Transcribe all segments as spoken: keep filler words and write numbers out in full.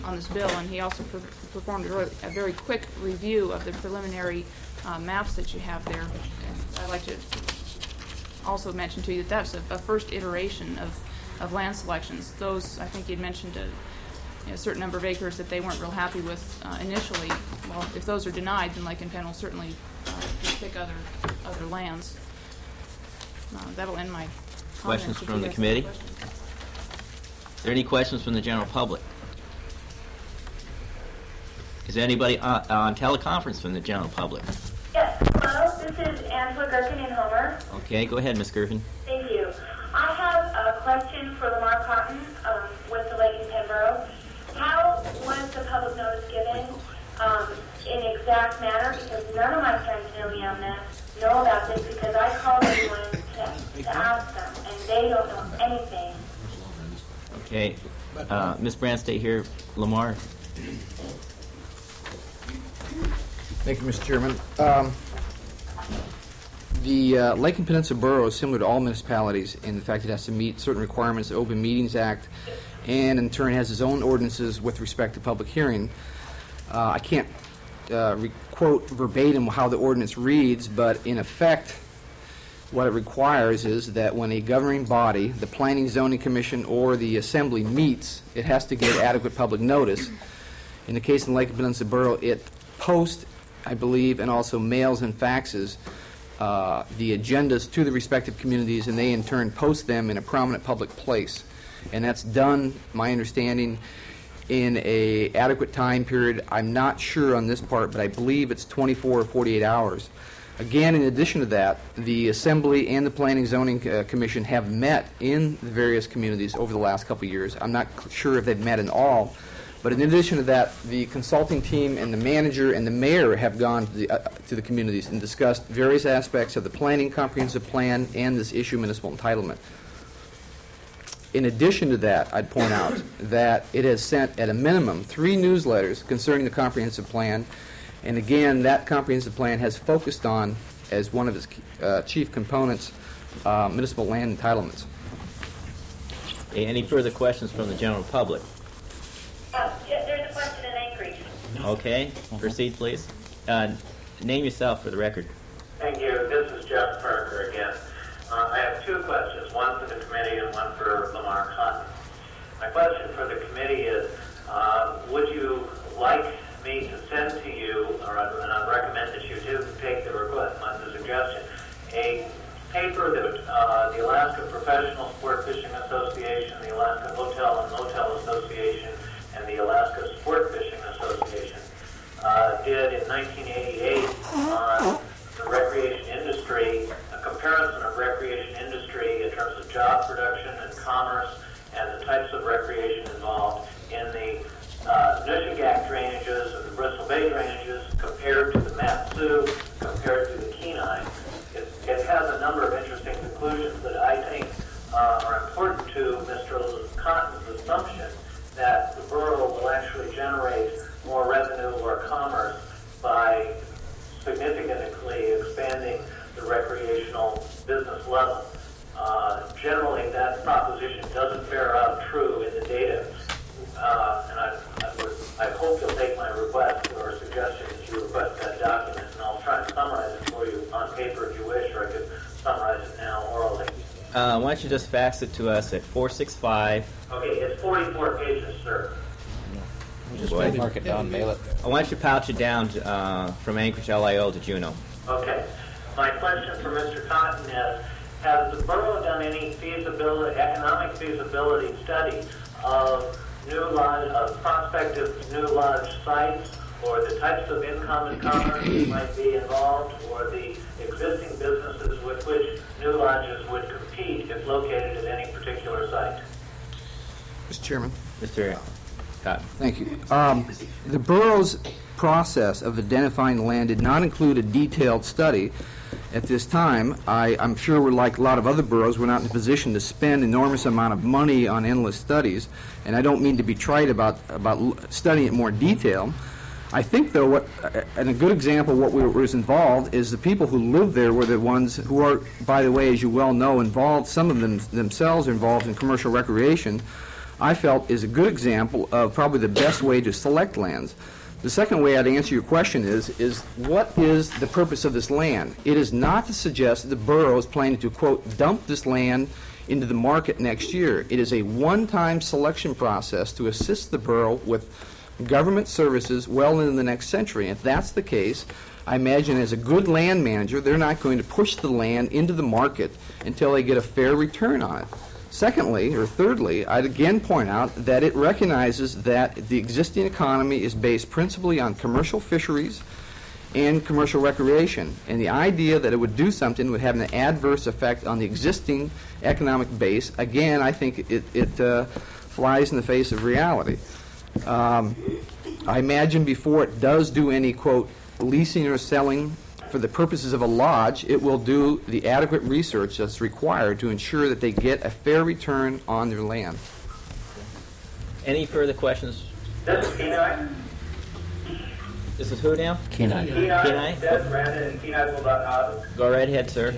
on this bill, and he also per performed a, really, a very quick review of the preliminary uh, maps that you have there. And I'd like to also mention to you that that's a, a first iteration of, of land selections. Those, I think you'd mentioned a, you know, a certain number of acres that they weren't real happy with uh, initially. Well, if those are denied, then Lake and Penn will certainly uh, pick other, other lands. Uh, that'll end my comments. Questions from the committee? Are there any questions from the general public? Is there anybody on, on teleconference from the general public? Yes. Hello, this is Angela Gerken in Homer. Okay, go ahead, Miz Gerken. Thank you. I have a question for Lamar Cotton um, with the Lake and Penn Borough. How was the public notice given um, in exact manner? Because none of my friends know me on that, know about this, because I called everyone to, to ask them, and they don't know anything. Okay. Uh, Miz Brandt, stay here. Lamar. Thank you, Mister Chairman. Um, the uh, Lake and Peninsula Borough is similar to all municipalities in the fact it has to meet certain requirements of the Open Meetings Act, and in turn has its own ordinances with respect to public hearing. Uh, I can't uh, re quote verbatim how the ordinance reads, but in effect, what it requires is that when a governing body, the Planning Zoning Commission or the Assembly meets, it has to give adequate public notice. In the case of the Lake and Peninsula Borough, it posts, I believe, and also mails and faxes uh, the agendas to the respective communities, and they in turn post them in a prominent public place. And that's done, my understanding, in a adequate time period. I'm not sure on this part, but I believe it's twenty-four or forty-eight hours. Again, in addition to that, the Assembly and the Planning Zoning uh, Commission have met in the various communities over the last couple of years. I'm not sure if they've met in all, but in addition to that, the consulting team and the manager and the mayor have gone to the, uh, to the communities and discussed various aspects of the planning comprehensive plan and this issue of municipal entitlement. In addition to that, I'd point out that it has sent, at a minimum, three newsletters concerning the comprehensive plan. And again, that comprehensive plan has focused on, as one of its uh, chief components, uh, municipal land entitlements. Okay, any further questions from the general public? Uh, yeah, there's a question in Anchorage. Okay, proceed, please. Uh, name yourself for the record. Thank you. This is Jeff Parker again. Uh, I have two questions, one for the committee and one for Lamar Cotton. My question for the committee is, uh, would you like me to send to you, or I, and I recommend that you do take the request, my suggestion, a paper that uh, the Alaska Professional Sport Fishing Association, the Alaska Hotel and Motel Association, and the Alaska Sport Fishing Association uh, did in nineteen eighty-eight on the recreation industry, a comparison of recreation industry in terms of job production and commerce and the types of recreation involved in the Uh, Nushagak drainages and the Bristol Bay drainages compared to the Mat-Su, compared to the Kenai. It, it has a number of interesting conclusions that I think uh, are important to Mister Cotton's assumption that the borough will actually generate more revenue or commerce by significantly expanding the recreational business level. Uh, generally, that proposition doesn't bear out true in the data. Uh, and I, I, would, I hope you'll take my request or suggestion that you request that document, and I'll try and summarize it for you on paper if you wish, or I could summarize it now orally. Uh, why don't you just fax it to us at four six five. Okay, it's forty-four pages, sir. Just go ahead and mark it down, mail it. Uh, why don't you pouch it down to, uh, from Anchorage L I O to Juneau? Okay. My question for Mister Cotton is, has the borough done any feasibility, economic feasibility study of new lodge, of prospective new lodge sites, or the types of income and commerce that might be involved, or the existing businesses with which new lodges would compete if located at any particular site? Mister Chairman. Mister Cotton. Thank you. Um, the borough's process of identifying land did not include a detailed study. At this time, I, I'm sure we're like a lot of other boroughs, we're not in a position to spend enormous amount of money on endless studies, and I don't mean to be trite about, about studying it in more detail. I think, though, what, and a good example of what we, was involved is the people who live there were the ones who are, by the way, as you well know, involved, some of them themselves are involved in commercial recreation. I felt is a good example of probably the best way to select lands. The second way I'd answer your question is, is what is the purpose of this land? It is not to suggest that the borough is planning to, quote, dump this land into the market next year. It is a one-time selection process to assist the borough with government services well into the next century. If that's the case, I imagine as a good land manager, they're not going to push the land into the market until they get a fair return on it. Secondly, or thirdly, I'd again point out that it recognizes that the existing economy is based principally on commercial fisheries and commercial recreation, and the idea that it would do something would have an adverse effect on the existing economic base, again, I think it, it uh, flies in the face of reality. Um, I imagine before it does do any, quote, leasing or selling for the purposes of a lodge, it will do the adequate research that's required to ensure that they get a fair return on their land. Any further questions? This is Kenai. This is who now? Kenai. Kenai, Kenai? Des Randa and Kenai Bulldog Houses. Go right ahead, sir.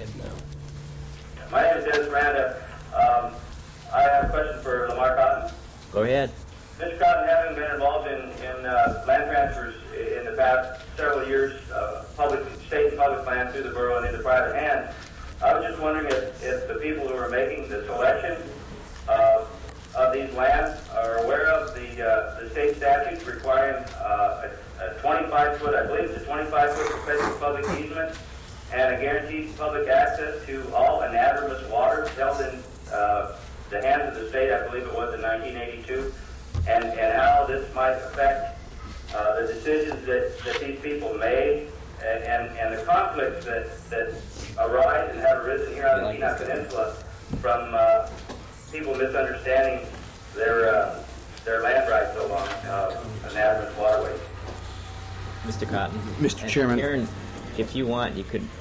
My name is Des Randa. Um, I have a question for Lamar Cotton. Go ahead. Mister Cotton, having been involved in, in uh, land transfers in the past several years, uh, public, state and public land through the borough and into private hands, I was just wondering if, if the people who are making the selection uh, of these lands are aware of the, uh, the state statutes requiring uh, a, a twenty-five foot, I believe it's a twenty-five foot special public easement, and a guaranteed public access to all anadromous waters held in uh, the hands of the state, I believe it was in nineteen eighty-two. And, and how this might affect uh, the decisions that, that these people made and, and, and the conflicts that, that arise and have arisen here on the Kenai Peninsula from uh, people misunderstanding their uh, their land rights along uh, anadromous waterways. Mister Cotton. Mister And Chairman. Karen, if you want, you could,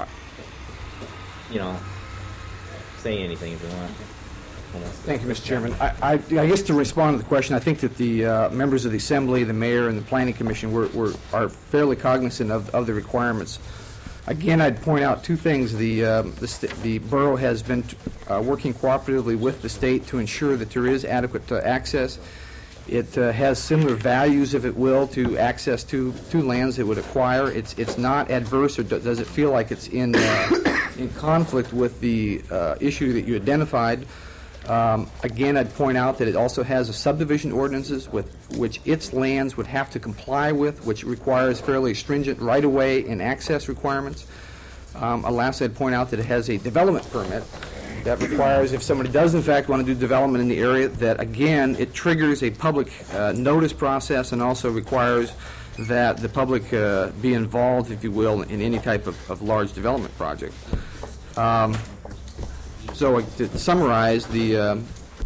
you know, say anything if you want. Thank you, Mister Chairman. I, I, I guess to respond to the question, I think that the uh, members of the Assembly, the Mayor, and the Planning Commission were, were, are fairly cognizant of, of the requirements. Again, I'd point out two things. The, um, the, st the borough has been uh, working cooperatively with the state to ensure that there is adequate uh, access. It uh, has similar values, if it will, to access to, to lands it would acquire. It's, it's not adverse, or do, does it feel like it's in, uh, in conflict with the uh, issue that you identified. Um, again, I'd point out that it also has a subdivision ordinances with which its lands would have to comply with, which requires fairly stringent right-of-way and access requirements. Um, lastly, I'd point out that it has a development permit that requires, if somebody does in fact want to do development in the area, that again, it triggers a public uh, notice process and also requires that the public uh, be involved, if you will, in any type of, of large development project. Um, So uh, to summarize the um,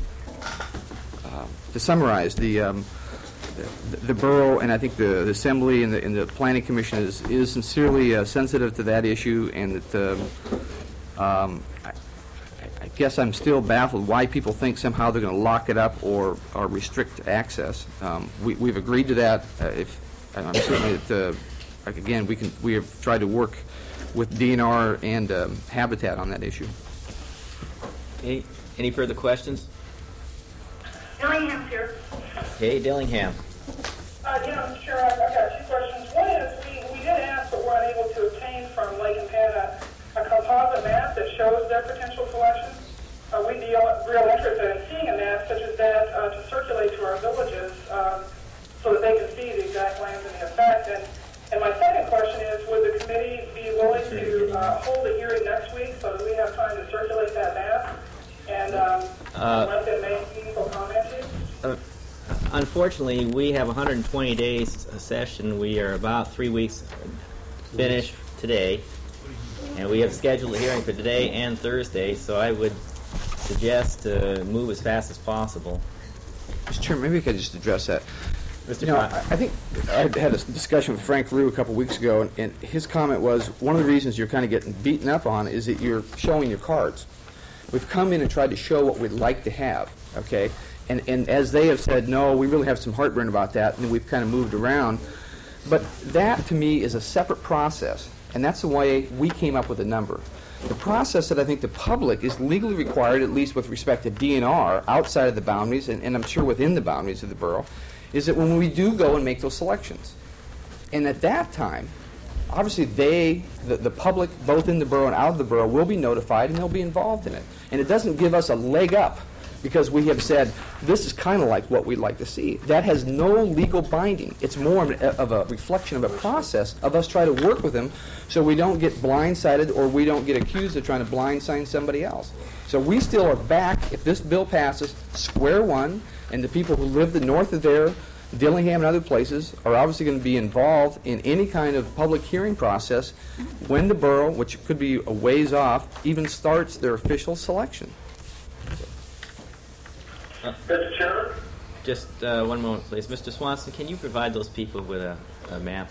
uh, to summarize the, um, the the borough and I think the, the Assembly and the, and the Planning Commission is is sincerely uh, sensitive to that issue, and that um, um, I, I guess I'm still baffled why people think somehow they're going to lock it up or or restrict access. Um, we, we've agreed to that. Uh, if I'm certainly that uh, again we can we have tried to work with D N R and um, Habitat on that issue. Any, any further questions? Dillingham's here. Okay, Dillingham. Uh, yeah, Mister Chair, I've I've got two questions. One is, we, we did ask, but were unable to obtain from Lake and Panda a composite map that shows their potential selections. Uh, we'd be all- real interested in seeing a map such as that uh, to circulate to our villages um, so that they can see the exact lands and the effect. And, and my second question is, would the committee be willing to uh, hold a hearing next week so that we have time to circulate that map and um, Uh, let them make meaningful comments? Uh, unfortunately, we have one hundred twenty days a session. We are about three weeks finished today, and we have scheduled a hearing for today and Thursday, so I would suggest to move as fast as possible. Mister Chairman, maybe I could just address that. Mister You know, I, Cotton. I think I had a discussion with Frank Rue a couple weeks ago, and, and his comment was one of the reasons you're kind of getting beaten up on is that you're showing your cards. We've come in and tried to show what we'd like to have, okay? And, and as they have said, no, we really have some heartburn about that, and we've kind of moved around. But that, to me, is a separate process, and that's the way we came up with a number. The process that I think the public is legally required, at least with respect to D N R, outside of the boundaries, and, and I'm sure within the boundaries of the borough, is that when we do go and make those selections, and at that time, obviously they, the, the public, both in the borough and out of the borough, will be notified and they'll be involved in it. And it doesn't give us a leg up because we have said, this is kind of like what we'd like to see. That has no legal binding. It's more of, a, of a reflection of a process of us trying to work with them so we don't get blindsided or we don't get accused of trying to blindside somebody else. So we still are back, if this bill passes, square one, and the people who live the north of there, Dillingham and other places, are obviously going to be involved in any kind of public hearing process when the borough, which could be a ways off, even starts their official selection. Mister Chairman? Just uh, one moment, please. Mister Swanson, can you provide those people with a, a map?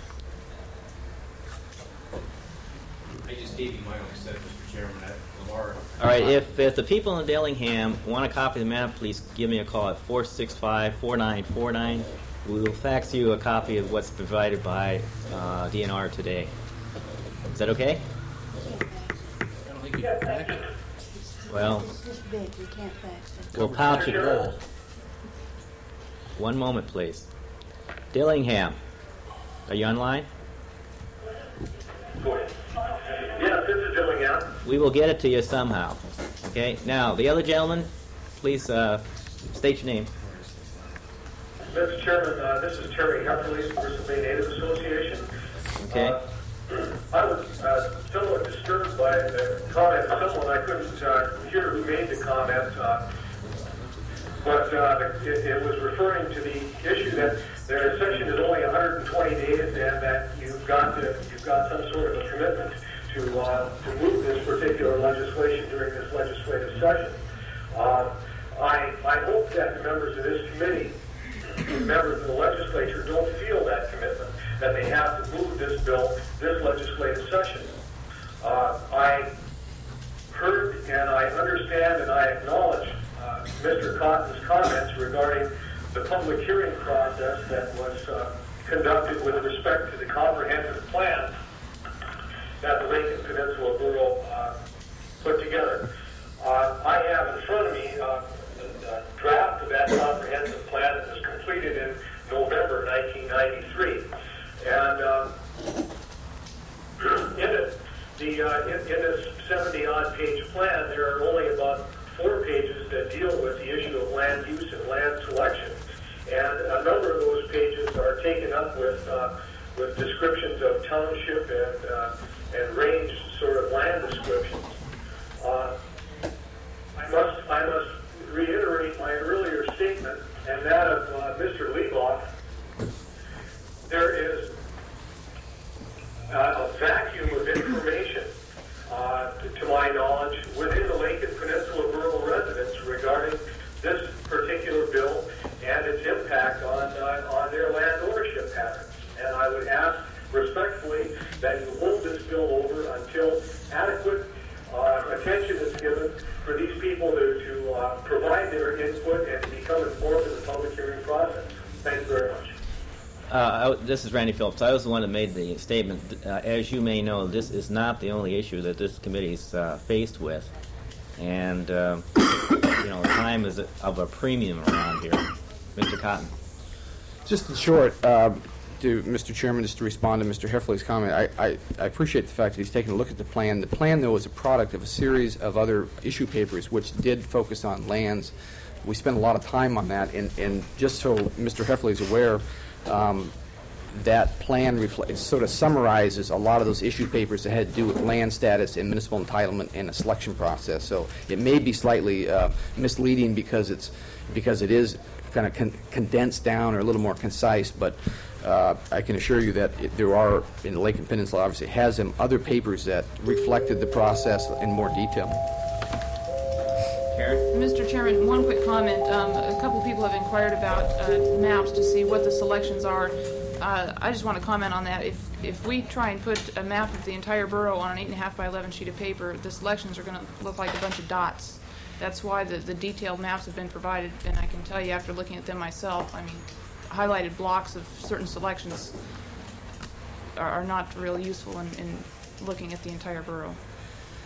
I just gave you my own set, Mister Chairman, at Lamar. All right, if, if the people in Dillingham want a copy of the map, please give me a call at four six five, four nine four nine. We will fax you a copy of what's provided by uh, D N R today. Is that okay? I don't think you can fax it. Well, It's this big, we can't fax it. we'll pouch it. One moment, please. Dillingham, are you online? Yes, this is Dillingham. We will get it to you somehow. Okay. Now, the other gentleman, please uh, state your name. Mister Chairman, uh, this is Terry Hefferly, Bristol Bay Native Association. Okay. Uh, I was uh, somewhat disturbed by the comment of someone. I couldn't uh, hear who made the comment, uh, but uh, it, it was referring to the issue that their session is only one hundred twenty days, and that you've got to, you've got some sort of a commitment to uh, to move this particular legislation during this legislative session. Uh, I I hope that the members of this committee, members of the legislature, don't feel that commitment, that they have to move this bill this legislative session. Uh, I heard and I understand and I acknowledge uh, Mister Cotton's comments regarding the public hearing process that was uh, conducted with respect to the comprehensive plan that the Lincoln Peninsula Borough uh, put together. Uh, I have in front of me uh, the draft of that comprehensive plan that was completed in November nineteen ninety-three. And uh, in it, the, uh, in, in this seventy-odd page plan, there are only about four pages that deal with the issue of land use and land selection. And a number of those pages are taken up with uh, with descriptions of township and uh, and range sort of land descriptions. Uh, I must I must reiterate my earlier statement and that of uh, Mister Leboff. There is uh, a vacuum of information, uh, to, to my knowledge, within the Lincoln Peninsula Borough residents regarding this particular bill and its impact on uh, on their land ownership patterns. And I would ask respectfully that you hold this bill over until adequate uh, attention is given for these people to, to uh, provide their input and to become informed in the public hearing process. Thank you very much. Uh, I, this is Randy Phillips. I was the one that made the statement. Uh, as you may know, this is not the only issue that this committee is uh, faced with. And, uh, you know, time is of a premium around here. Mister Cotton. Just in short, uh, to Mister Chairman, just to respond to Mister Heffley's comment, I, I, I appreciate the fact that he's taken a look at the plan. The plan, though, is a product of a series of other issue papers which did focus on lands. We spent a lot of time on that, and, and just so Mister Heffley is aware, um, that plan refl- sort of summarizes a lot of those issue papers that had to do with land status and municipal entitlement and a selection process. So it may be slightly uh, misleading because it's because it is kind of con- condensed down or a little more concise, but uh, I can assure you that it, there are, in the Lincoln Peninsula obviously has them, other papers that reflected the process in more detail. Karen? Mister Chairman, one quick comment. Um, a couple of people have inquired about uh, maps to see what the selections are. Uh, I just want to comment on that. If if we try and put a map of the entire borough on an eight and a half by eleven sheet of paper, the selections are going to look like a bunch of dots. That's why the, the detailed maps have been provided, and I can tell you after looking at them myself, I mean, highlighted blocks of certain selections are, are not really useful in, in looking at the entire borough.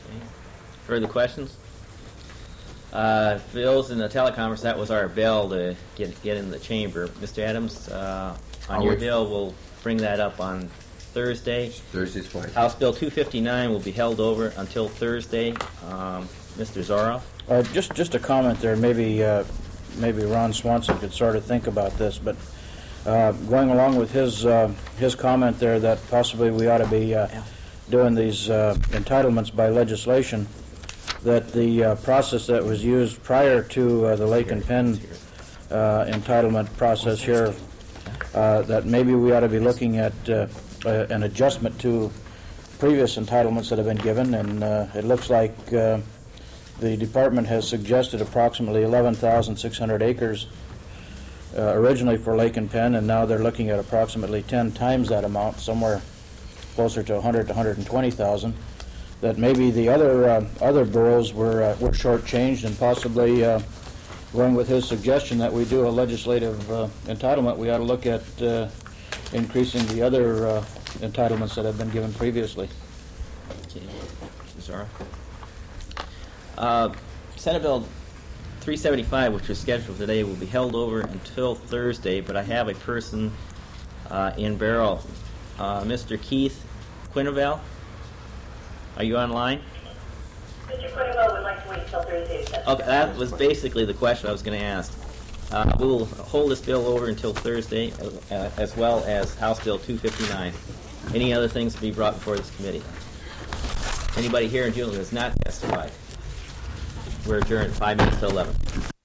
Further questions? Uh, for those in the teleconference, that was our bell to get get in the chamber. Mister Adams, uh, on I'll your wait. bill, we'll bring that up on Thursday. Thursday's fine. House Bill two fifty-nine will be held over until Thursday. Um, Mister Zoroff? Uh, just, just a comment there. Maybe, uh, maybe Ron Swanson could sort of think about this, but uh, going along with his uh, his comment there that possibly we ought to be uh, doing these uh, entitlements by legislation, that the uh, process that was used prior to uh, the Lake and Penn uh, entitlement process here, uh, that maybe we ought to be looking at uh, uh, an adjustment to previous entitlements that have been given, and uh, it looks like uh, the department has suggested approximately eleven thousand six hundred acres uh, originally for Lake and Penn, and now they're looking at approximately ten times that amount, somewhere closer to one hundred to one hundred twenty thousand. That maybe the other uh, other boroughs were uh, were shortchanged, and possibly uh, going with his suggestion that we do a legislative uh, entitlement, we ought to look at uh, increasing the other uh, entitlements that have been given previously. Okay. Mister Zoroff? Uh, Senate Bill three seventy-five, which was scheduled today, will be held over until Thursday, but I have a person uh, in Barrow. Uh, Mister Keith Quinnevel, are you online? Mister Quinnevel would like to wait until Thursday. if that's Okay, that was basically the question I was going to ask. Uh, we will hold this bill over until Thursday, uh, as well as House Bill two fifty-nine. Any other things to be brought before this committee? Anybody here in June who has not testified? We're adjourned five minutes to eleven.